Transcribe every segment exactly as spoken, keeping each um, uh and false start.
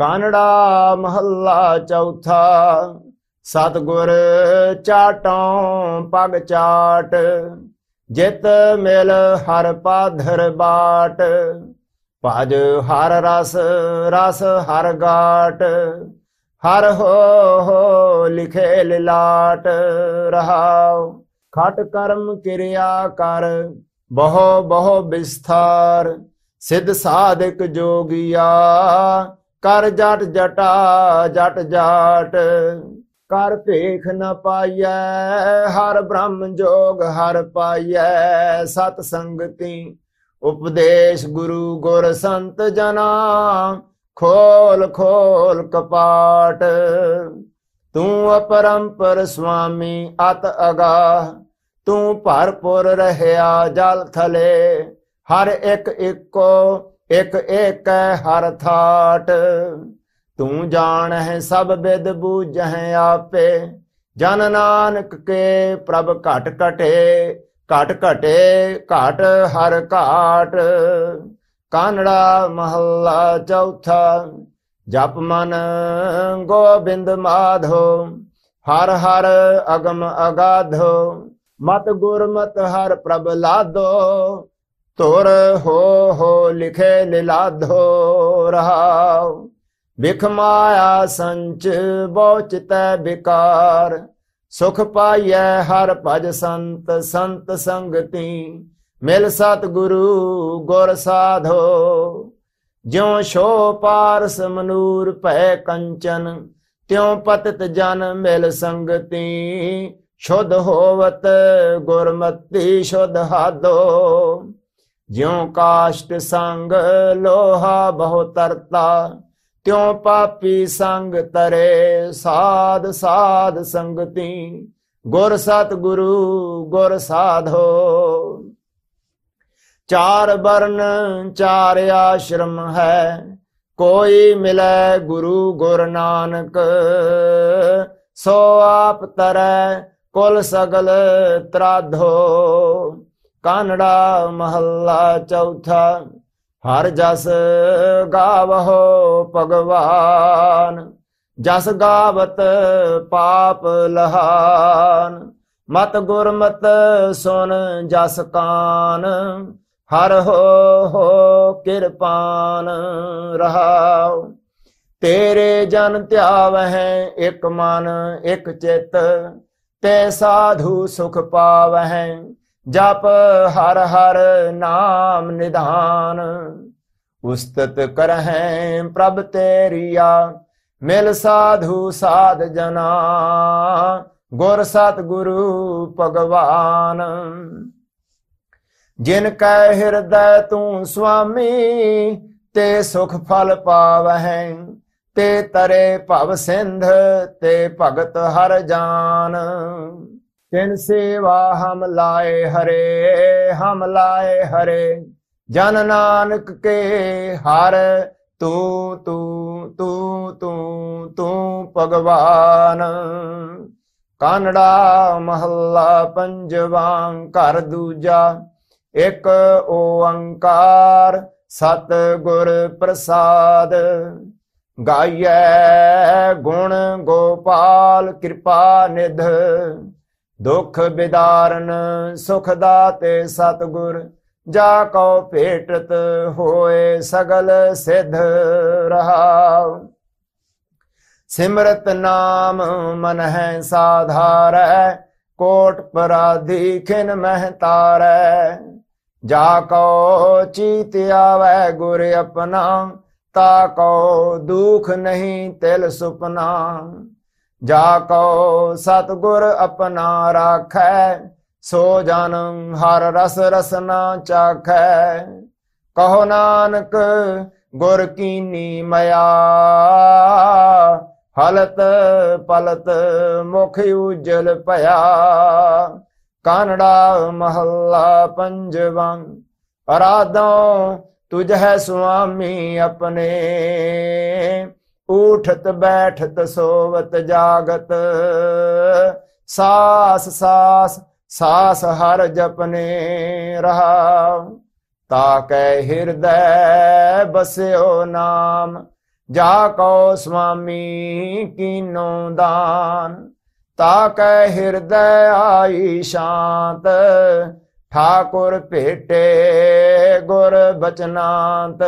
ਕਾਨੜਾ ਮਹੱਲਾ ਚੌਥਾ। ਸਤਿਗੁਰ ਚਾਟੋਂ ਪਗ ਚਾਟ, ਜਿਤ ਮਿਲ ਹਰ ਪਾਧਰ ਬਾਟ। ਭਜ ਹਰ ਰਸ ਰਸ ਹਰ ਗਾਟ, ਹਰ ਹੋ ਹੋ ਲਿਖੇ ਲਿਲਾਟ। ਰਹਾਉ ਖਟ ਕਰਮ ਕਿਰਿਆ ਕਰ, ਬਹੁ ਬਹੁ ਵਿਸਥਾਰ। ਸਿੱਧ ਸਾਧਕ ਜੋਗੀਆ, ਕਰ ਜਟ ਜਟਾ ਜਟ ਜਾਟ। ਕਰ ਭੇਖ ਨ ਪਾਈਐ, ਹਰ ਬ੍ਰਹਮ ਜੋਗ ਹਰ ਪਾਈਐ। ਸਤ ਸੰਗਤੀ ਉਪਦੇਸ਼ ਗੁਰੂ ਗੁਰ ਸੰਤ ਜਨਾ, ਖੋਲ ਖੋਲ ਕਪਾਟ। ਤੂੰ ਅਪਰੰਪਰ ਸੁਆਮੀ ਅਤ ਅਗਾਹ, ਤੂੰ ਭਰਪੁਰ ਰਹਿਆ ਜਲ ਥਲੇ। ਹਰ ਇੱਕ ਇੱਕੋ ਇੱਕ ਏਕ ਹਰ ਥਾਟ। ਤੂੰ ਜਾਣਹਿ ਸਭ ਬਿਦ ਬੂਝਹਿ ਆਪੇ, ਜਨ ਨਾਨਕ ਕੇ ਪ੍ਰਭ ਘਟ ਘਟੇ। ਘਟ ਘਟੇ ਘਟ ਹਰ ਘਾਟ। ਕਾਨੜਾ ਮਹੱਲਾ ਚੌਥਾ। ਜਪ ਮਨ ਗੋਬਿੰਦ ਮਾਧੋ, ਹਰ ਹਰ ਅਗਮ ਅਗਾਧੋ। ਮਤ ਗੁਰਮਤ ਹਰ ਪ੍ਰਭ ਲਾਧੋ, ਤੁਰ ਹੋ ਹੋ ਲਿਖੇ ਲਿਲਾਧੋ। ਰਹਾਉ ਬਿਖ ਮਾਇਆ ਸੰਚ ਬਹੁ ਚਿਤੈ ਬਿਕਾਰ। ਸੁਖ ਪਾਈਐ ਹਰ ਭਜ ਸੰਤ ਸੰਤ ਸੰਗਤੀ। ਮਿਲ ਸਤ ਗੁਰੂ ਗੁਰ ਸਾਧੋ। ਜਿਉ ਸ਼ੋ ਪਾਰਸ ਮਨੂਰ ਭੈ ਕੰਚਨ, ਤਿਉ ਪਤਿਤ ਜਨ ਮਿਲ ਸੰਗਤੀ। ਸ਼ੁੱਧ ਹੋਵਤ ਗੁਰਮਤੀ ਸ਼ੁੱਧ ਹਾਦੋ। ਜਿਉ ਕਾਸ਼ਟ ਸੰਗ ਲੋਹਾ ਬਹੁ ਤਰਤਾ, ਤਿਉ ਪਾਪੀ ਸੰਗ ਤਰੇ। ਸਾਧ ਸਾਧ ਸੰਗਤੀ, ਗੁਰ ਸਤ ਗੁਰੂ ਗੁਰ ਸਾਧੋ। ਚਾਰ ਬਰਨ ਚਾਰ ਆਸ਼ਰਮ ਹੈ, ਕੋਈ ਮਿਲੈ ਗੁਰੂ ਗੁਰ ਨਾਨਕ। ਸੋ ਆਪ ਤਰੈ ਕੁਲ ਸਗਲ ਤਰਾਧੋ। ਕਾਨੜਾ ਮਹੱਲਾ ਚੌਥਾ। ਹਰ ਜਸ ਗਾਵਹੁ ਭਗਵਾਨ, ਜਸ ਗਾਵਤ ਪਾਪ ਲਹਾਨ। ਮਤ ਗੁਰਮਤ ਸੁਨ ਜਸ ਕਾਨ, ਹਰ ਹੋ ਹੋ ਕਿਰਪਾਨ। ਰਹਾਉ ਤੇਰੇ ਜਨ ਧਿਆਵਹਿ ਇਕ ਮਨ ਇਕ ਚਿਤ, ਤੇ ਸਾਧੂ ਸੁਖ ਪਾਵਹਿ। ਜਪ ਹਰ ਹਰ ਨਾਮ ਨਿਧਾਨ। ਉਸਤਤ ਕਰਹਿ ਪ੍ਰਭ ਤੇਰੀਆ, ਮਿਲ ਸਾਧੂ ਸਾਧ ਜਨਾ। ਗੁਰ ਸਤ ਗੁਰੂ ਭਗਵਾਨ। ਜਿਨ ਕੈ ਹਿਰਦੈ ਤੂੰ ਸੁਆਮੀ, ਤੇ ਸੁਖ ਫਲ ਪਾਵਹਿ। ਤੇ ਤਰੇ ਭਵ ਸਿੰਧ, ਤੇ ਭਗਤ ਹਰ ਜਾਨ। ਤਿਨ ਸੇਵਾ ਹਮ ਲਾਏ ਹਰੇ, ਹਮ ਲਾਏ ਹਰੇ। ਜਨ ਨਾਨਕ ਕੇ ਹਰ, ਤੂੰ ਤੂੰ ਤੂੰ ਤੂੰ ਤੂੰ ਭਗਵਾਨ। ਕਾਨੜਾ ਮਹੱਲਾ ਪੰਜਵਾਂ। ਘਰ ਦੂਜਾ। ਇੱਕ ਓੰਕਾਰ ਸਤ ਗੁਰ ਪ੍ਰਸਾਦ, ਗਾਈਐ ਗੁਣ ਗੋਪਾਲ ਕਿਰਪਾ ਨਿਧ। ਦੁਖ ਬਿਦਾਰਨ ਸੁਖ ਦਾਤੇ ਸਤਿਗੁਰ, ਜਾ ਕਉ ਭੇਟਤ ਹੋਏ ਸਗਲ ਸਿਧ। ਰਹਾਉ ਸਿਮਰਤ ਨਾਮ ਮਨ ਹੈ ਸਾਧਾਰੈ, ਕੋਟ ਪਰਾਧੀ ਖਿਨ ਮਹਿ ਤਾਰੈ। ਜਾ ਕਉ ਚੀਤ ਆਵੈ ਗੁਰ ਆਪਣਾ, ਤਾ ਕਉ ਦੁਖ ਨਹੀਂ ਤਿਲ ਸੁਪਨਾ। ਜਾ ਕਉ ਸਤਿਗੁਰ ਆਪਣਾ ਰਾਖੈ, ਸੋ ਜਨ ਹਰ ਰਸ ਰਸਨਾ ਚਾਖੈ। ਕਹੋ ਨਾਨਕ ਗੁਰ ਕੀਨੀ ਮਇਆ, ਹਲਤ ਪਲਤ ਮੁਖ ਉਜਲ ਭਇਆ। ਕਾਨੜਾ ਮਹੱਲਾ ਪੰਜਵਾਂ। ਅਰਾਧੋ ਤੁਝ ਹੈ ਸੁਆਮੀ ਆਪਣੇ, ਊਠਤ ਬੈਠਤ ਸੋਵਤ ਜਾਗਤ। ਸਾਸ ਸਾਸ ਸਾਸ ਹਰ ਜਪਨੇ। ਰਹਾਉ ਤਾ ਕੈ ਹਿਰਦੈ ਬਸਿਓ ਨਾਮ, जाको स्वामी कीनो दान। ताकै हृदय आई शांत, ठाकुर भेटे गुर बचनांत।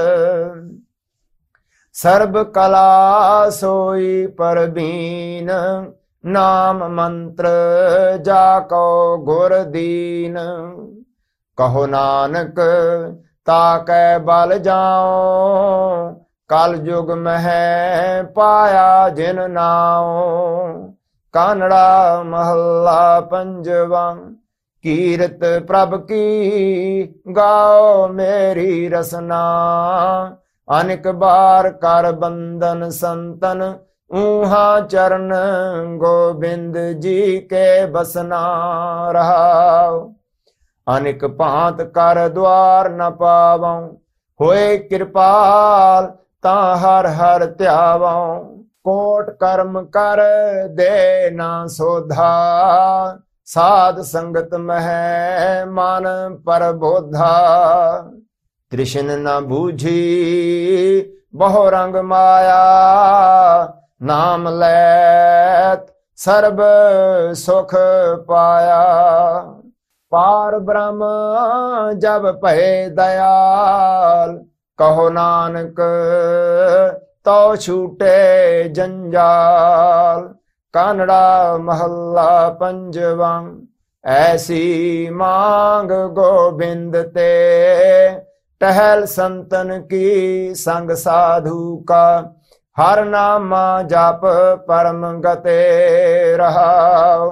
सर्ब कला सोई परबीन, नाम मंत्र जाको गुर दीन। कहो नानक ताकै बल जाओ, कल युग मह पाया जिन नाओ। कानड़ा महला पंजवा। कीरत प्रभ की गाओ मेरी रसना, अनेक बार कर बंदन संतन, ऊहा चरण गोबिंद जी के बसना रहाओ। अनेक भांत कर द्वार न पावों, होए कृपाल ता हर हर त्यावों। कोट कर्म कर दे ना सोधा, साध संगत मह मन परबोधा। तृष्ण न बूझी बहु रंग माया, नाम लैत सर्ब सुख पाया। पार ब्रह्म जब पहे दयाल, कहो नानक तो छूटे जंजाल। कानड़ा महला पंजवा। ऐसी मांग गोबिंद ते, टहल संतन की संग साधु का। हर नामा जाप परम गते रहाओ।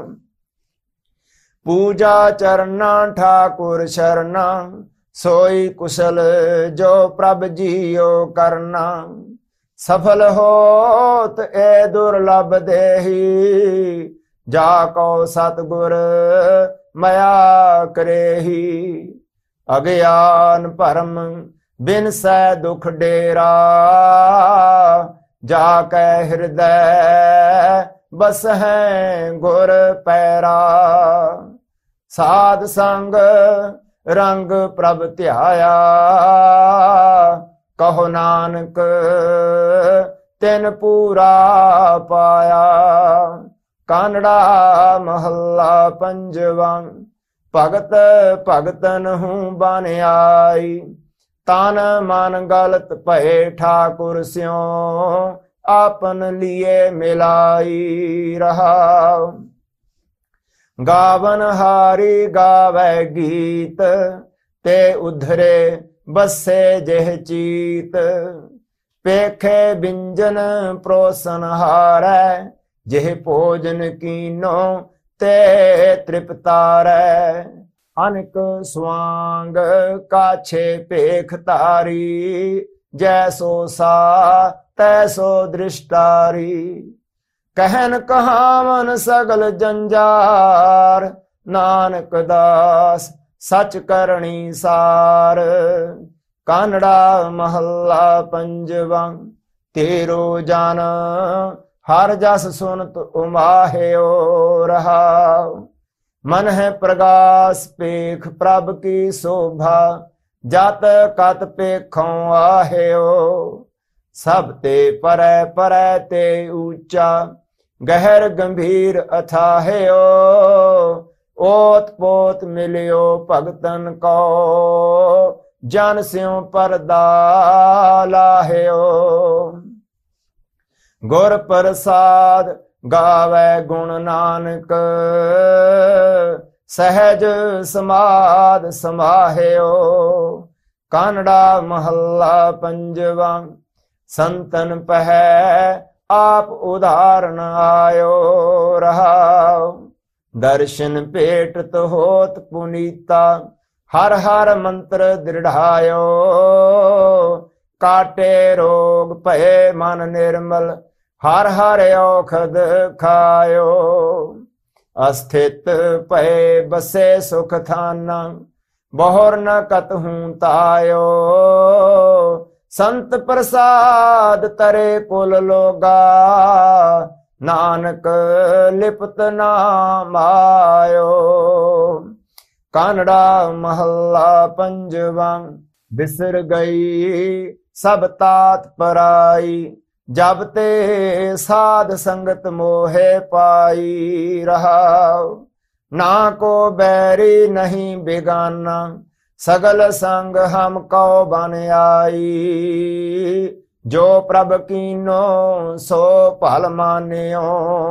पूजा चरना ठाकुर शरणा, सोई कुशल जो प्रभ जियो करना। सफल होत ए दुर्लभ देही, जाको सतगुर मया करेही। अज्ञान परम बिन सै दुख डेरा, जाकै हृदय बस है गुर पैरा। साध संग रंग प्रभ ध्याया, कहो नानक तिन पूरा पाया। कानड़ा महला पंजवा। भगत भगतन हूँ बन आई, तन मन गलत भय ठाकुर स्यों। आपन लिए मिलाई रहाओ। गावन हारी गावे गीत, ते उधरे बसे जेह चीत। पेखे बिंजन प्रोसन हारै, जेह भोजन कीनो ते तृप्तारै। अनक स्वांग काछे पेख तारी, जैसो सा तैसो दृष्टारी। कहन कहावन सगल जंजार, नानक दास सच करणी सार। कानड़ा महला पंजवा। तेरो जान हर जस सुनत उमाह्यो रहाओ। मन है प्रगास पेख प्रभ की शोभा, जात कत पेखों आह्यो। सब ते परै परै ते ऊंचा, गहर गंभीर अथाह्यो। ओत पोत मिलियो भगतन को, जन स्यों परदा लाह्यो। गुर प्रसाद गावे गुण नानक, सहज समाध समाह्यो। कानड़ा महला पंजवा। संतन पहै आप उदाहरण आयो रहाओ। दर्शन पेटत होत पुनीता, हर हर मंत्र दृढ़ायो। काटे रोग भये मन निर्मल, हर हर औखद खायो। अस्थित भये बसे सुख थाना, बहुर न कतहूं तायो। संत प्रसाद तरे कुल लोगा, नानक लिपत नाम आयो। कानड़ा महला पंजवा। बिसर गई सब तात पराई, जब ते साध संगत मोहे पाई रहाओ। ना को बैरी नहीं बेगाना सगल संग हम कौ बन आई। जो प्रभ कीनो सो भल मान्यो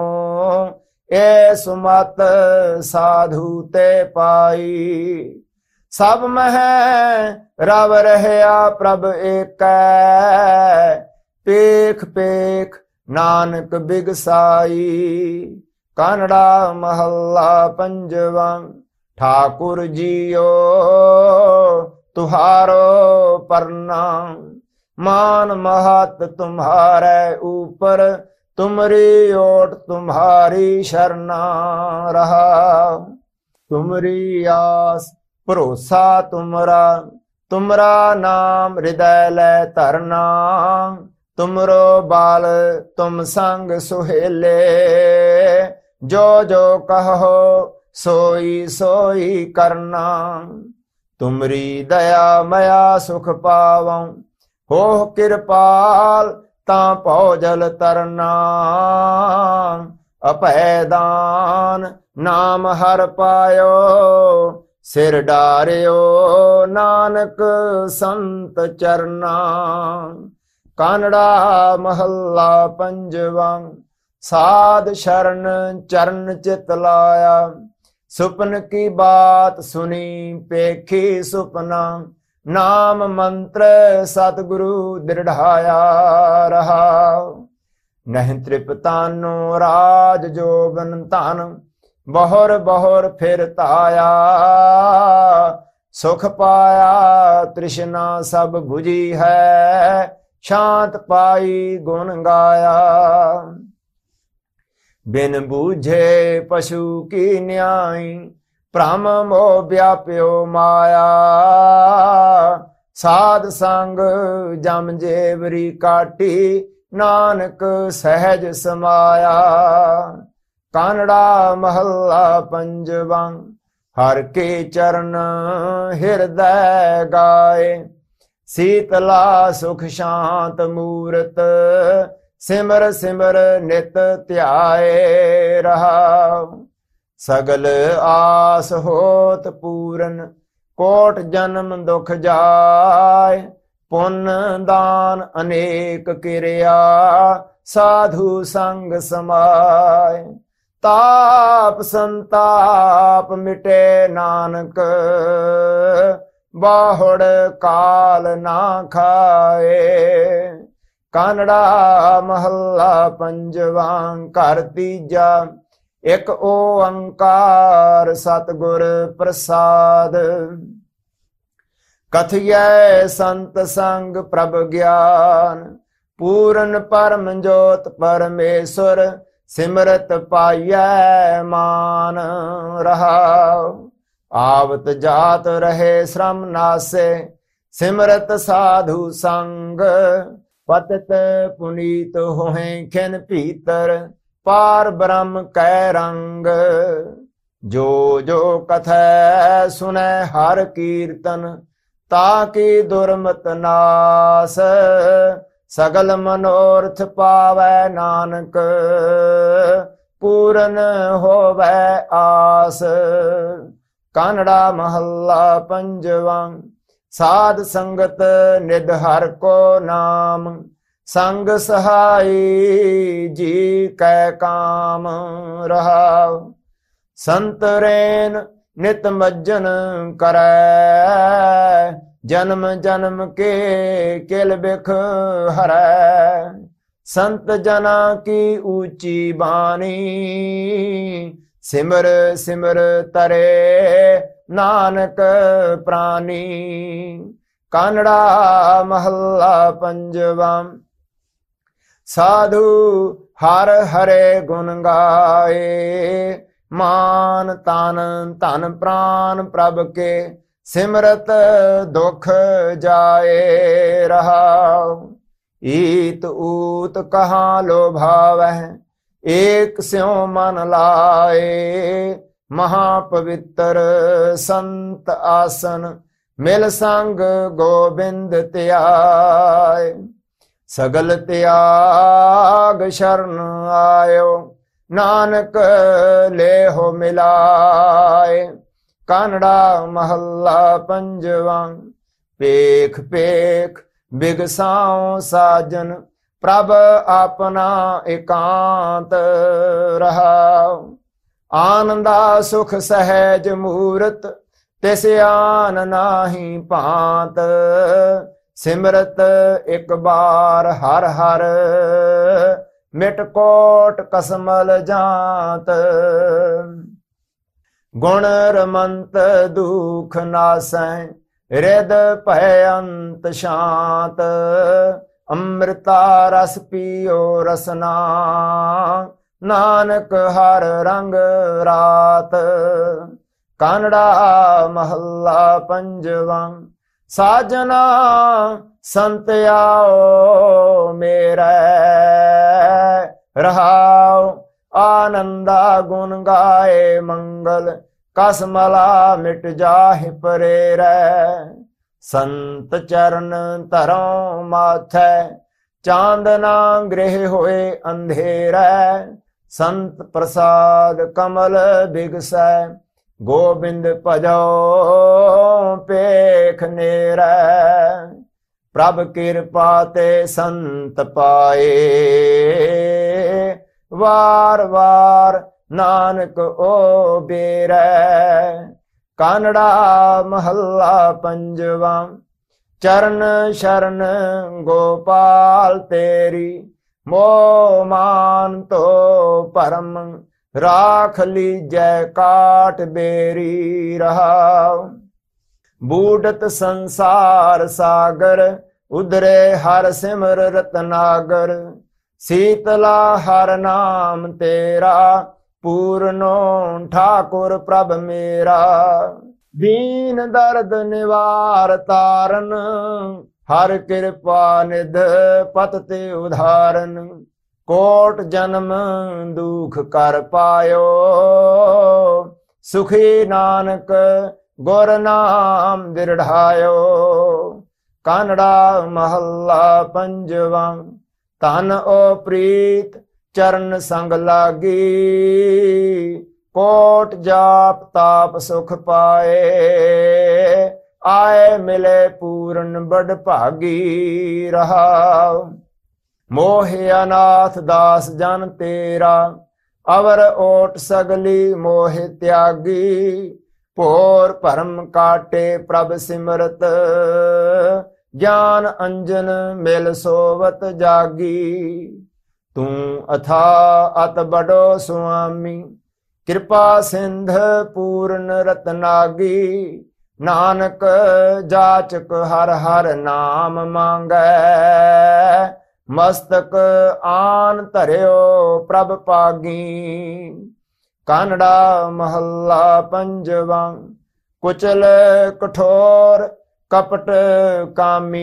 ए सुमत साधु ते पाई। सब मह रव रहया प्रभ एक पेख पेख नानक बिगसाई। कानड़ा महला पंजवा। ठाकुर जियो तुहारो प्रणाम मान महत तुम्हारे ऊपर तुमरी ओट तुम्हारी शरणा रहा। तुमरी आस भरोसा तुमरा तुमरा नाम हृदय ले धरना। तुमरो बाल तुम संग सुहेले जो जो कहो सोई सोई करना। तुमरी दया मया सुख पावं हो कृपाल ता भौजल तरना। अपैदान नाम हर पायो सिर डारियो नानक संत चरना। कानड़ा महला पंजवा। साध शरण चरण चित लाया सुपन की बात सुनी पेखी सुपना। नाम मंत्र सतगुरु दृढ़ाया रहा। नहीं तृप्तानो राज जोबन तान बहुर बहुर फिर ताया। सुख पाया तृष्णा सब बुझी है शांत पाई गुण गाया। बिन बूझे पशु की न्याय भ्रम मोह व्याप्यो माया। साध संग जम जेवरी काटी नानक सहज समाया। कानड़ा महला पंजवा। हर के चरण हृदय गाए शीतला सुख शांत मूरत। सिमर सिमर नित ध्याए रहा। सगल आस होत पूरन कोट जन्म दुख जाय। पुण्य दान अनेक किरिया साधु संग समाय। ताप संताप मिटे नानक बाहुड़ काल ना खाए। कानड़ा महला पंजवा। घर तीजा। एक ओंकार सतगुर प्रसाद। कथियै संत संग प्रभ ज्ञान पूरन परम जोत परमेश्वर। सिमरत पाइयै मान रहा। आवत जात रहे श्रम नासे सिमरत साधु संग। पतित पुनीत होहे खिन भीतर पार ब्रह्म कै रंग। जो जो कथै सुनै हर कीर्तन ताकि दुर्मत नास। सगल मनोरथ पावै नानक पूरन होवै आस। कानड़ा महला पंजवा। साध संगत निध हर को नाम संग सहाई जी कै काम रहा। संत रेन नित मज्जन करै जन्म जन्म के किल बिख हरै। संत जना की ऊंची बानी सिमर सिमर तरे नानक प्राणी। कानड़ा महला पंजवा। साधु हर हरे गुण गाए मान तन धन प्राण प्रभ के। सिमरत दुख जाए रहा। ईत ऊत कहाँ लोभावह एक स्यों मन लाए। महापवित्र संत आसन मिल संग गोविंद त्याय। ਸਗਲ ਤਿਆਗ ਸ਼ਰਨ ਆਇਓ, ਨਾਨਕ ਲੇਹੁ ਮਿਲਾਏ। ਕਾਨੜਾ ਮਹੱਲਾ ਪੰਜਵਾਂ। ਪੇਖ ਪੇਖ ਬਿਗਸਾਉ ਸਾਜਨ, ਪ੍ਰਭ ਆਪਣਾ ਇਕਾਂਤ ਰਹਾਉ। ਆਨੰਦਾ ਸੁਖ ਸਹਿਜ ਮੂਰਤ, ਤਿਸ ਆਨ ਨਾਹੀ ਭਾਂਤ। ਸਿਮਰਤ ਇੱਕ ਬਾਰ ਹਰ ਹਰ, ਮਿਟ ਕੋਟ ਕਸਮਲ ਜਾਂਤ। ਗੁਣ ਰਮੰਤ ਦੁਖ ਨਾਸੈ, ਰਿਦ ਭੈ ਅੰਤ ਸ਼ਾਂਤ। ਅੰਮ੍ਰਿਤਾ ਰਸ ਪੀਓ ਰਸਨਾ, ਨਾਨਕ ਹਰ ਰੰਗ ਰਾਤ। ਕਾਨੜਾ ਮਹੱਲਾ ਪੰਜਵਾਂ। ਸਾਜਨਾ ਸੰਤ ਆਓ ਮੇਰੇ, ਰਹਾਉ ਆਨੰਦਾ ਗੁਣ ਗਾਏ ਮੰਗਲ। ਕਸ ਮਲਾ ਮਿਟ ਜਾਹਿ ਪਰੇਰੈ, ਸੰਤ ਚਰਨ ਧਰੋਂ ਮਾਥੈ। ਚਾਂਦਨਾ ਗ੍ਰਹਿ ਹੋਏ ਅੰਧੇਰੈ, ਸੰਤ ਪ੍ਰਸਾਦ ਕਮਲ ਬਿਗਸੈ। ਗੋਬਿੰਦ ਭਜੋ ਪੇਖ ਨੇਰੈ, ਪ੍ਰਭ ਕਿਰਪਾ ਤੇ ਸੰਤ ਪਾਏ। ਵਾਰ ਵਾਰ ਨਾਨਕ ਓ ਬੇਰੈ। ਕਾਨੜਾ ਮਹੱਲਾ ਪੰਜਵਾਂ। ਚਰਨ ਸ਼ਰਨ ਗੋਪਾਲ ਤੇਰੀ, ਮੋਹ ਮਾਨ ਤੋ ਭਰਮ। ਰਾਖ ਲੀਜੈ ਕਾਟ ਬੇਰੀ ਰਹਾਉ। ਬੂਡਤ ਸੰਸਾਰ ਸਾਗਰ, ਉਧਰੇ ਹਰ ਸਿਮਰ ਰਤਨਾਗਰ। ਸੀਤਲਾ ਹਰ ਨਾਮ ਤੇਰਾ, ਪੂਰਨੋ ਠਾਕੁਰ ਪ੍ਰਭ ਮੇਰਾ। ਦੀਨ ਦਰਦ ਨਿਵਾਰ ਤਾਰਨ, ਹਰ ਕਿਰਪਾ ਨਿਧ ਪਤ ਤੇ ਉਧਾਰਨ। ਕੋਟ ਜਨਮ ਦੁਖ ਕਰ ਪਾਇਓ, ਸੁਖੀ ਨਾਨਕ ਗੁਰ ਨਾਮ ਦਿਰੜਾਇਓ। ਕਾਨੜਾ ਮਹੱਲਾ ਪੰਜਵਾਂ। ਧਨ ਓ ਪ੍ਰੀਤ ਚਰਨ ਸੰਗ ਲਾਗੀ, ਕੋਟ ਜਾਪ ਤਾਪ ਸੁਖ ਪਾਏ। ਆਏ ਮਿਲੇ ਪੂਰਨ ਬੜ ਭਾਗੀ ਰਹਾਉ। ਮੋਹ ਅਨਾਥ ਦਾਸ ਜਨ ਤੇਰਾ, ਅਵਰ ਓਟ ਸਗਲੀ ਮੋਹ ਤਿਆਗੀ। ਭੋਰ ਭਰਮ ਕਾਟੇ ਪ੍ਰਭ ਸਿਮਰਤ, ਗਿਆਨ ਅੰਜਨ ਮਿਲ ਸੋਵਤ ਜਾਗੀ। ਤੂੰ ਅਥਾ ਅਤ ਬੜੋ ਸੁਆਮੀ, ਕਿਰਪਾ ਸਿੰਧ ਪੂਰਨ ਰਤਨਾਗੀ। ਨਾਨਕ ਜਾਚਕ ਹਰ ਹਰ ਨਾਮ ਮੰਗੈ, ਮਸਤਕ ਆਨ ਧਰਿਓ ਪ੍ਰਭ ਪਾਗੀ। ਕਾਨੜਾ ਮਹੱਲਾ ਪੰਜਵਾਂ। ਕੁਚਲ ਕਠੋਰ ਕਪਟ ਕਾਮੀ,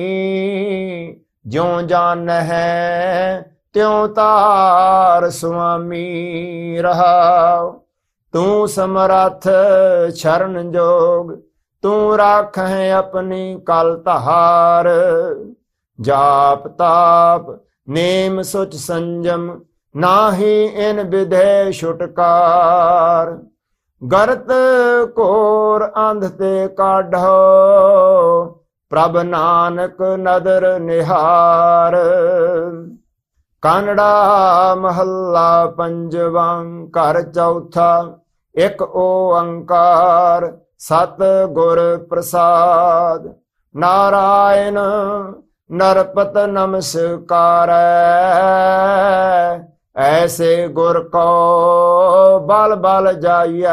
ਜਿਉ ਜਾਣਹਿ ਤਿਉ ਤਾਰ ਸੁਆਮੀ ਰਹਾਉ। ਤੂੰ ਸਮਰੱਥ ਸ਼ਰਨ ਜੋਗ, ਤੂੰ ਰਾਖਹਿ ਆਪਣੀ ਕਲ ਧਾਰ। ਜਾਪ ਤਾਪ ਨੇਮ ਸੁਚ ਸੰਜਮ, ਨਾਹੀ ਇਨ ਵਿਧੇ ਛੁਟਕਾਰ। ਗਰਤ ਘੋਰ ਅੰਧ ਤੇ ਕਾਢੋ, ਪ੍ਰਭ ਨਾਨਕ ਨਦਰ ਨਿਹਾਰ। ਕਾਨੜਾ ਮਹੱਲਾ ਪੰਜਵਾਂ। ਘਰ ਚੌਥਾ। ਇੱਕ ਓੰਕਾਰ ਸਤ ਗੁਰ ਪ੍ਰਸਾਦ। ਨਾਰਾਇਣ ਨਰਪਤ ਨਮਸਕਾਰੈ, ਐਸੇ ਗੁਰ ਕੋ ਬਲ ਬਲ ਜਾਈਐ।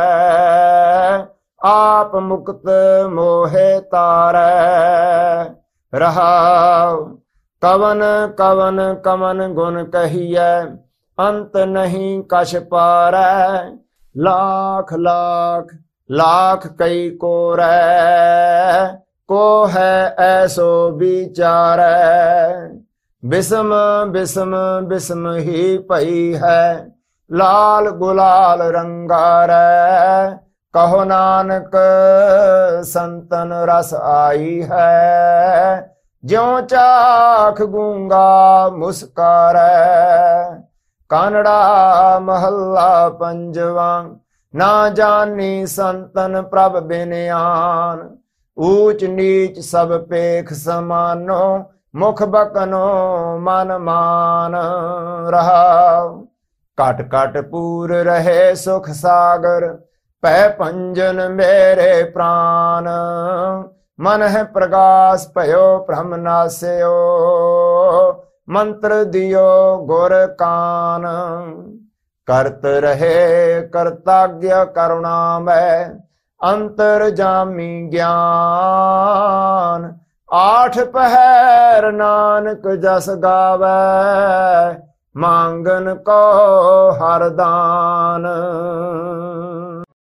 ਆਪ ਮੁਕਤ ਮੋਹਿ ਤਾਰੈ ਰਹਾਉ। ਕਵਨ ਕਵਨ ਕਮਨ ਗੁਣ ਕਹੀਐ, ਅੰਤ ਨਹੀਂ ਕਛ ਪਾਰੈ। ਲਾਖ ਲਾਖ ਲਾਖ ਕਈ ਕੋਰੈ, ਕੋ ਹੈ ਐਸੋ ਵਿਚਾਰੈ। ਬਿਸਮ ਬਿਸਮ ਬਿਸਮ ਹੀ ਪਈ ਹੈ, ਲਾਲ ਗੁਲਾਲ ਰੰਗਾਰੈ। ਕਹੋ ਨਾਨਕ ਸੰਤਨ ਰਸ ਆਈ ਹੈ, ज्यों चाख गूंगा मुस्कारै। कानड़ा महला पंजवा, ना जानी संतन प्रभ बिनयान। ऊच नीच सब पेख समानो, मुख बकनो मन मान रहा। कट कट पूर रहे सुख सागर, पै पंजन मेरे प्राण। मन है प्रकाश भयो भ्रम नास्यो, मंत्र दियो गुर कान। करत रहे कर्तज्ञ करुणामय, अंतर जामी ज्ञान। आठ पहर नानक जस गावै, मांगन को हरदान।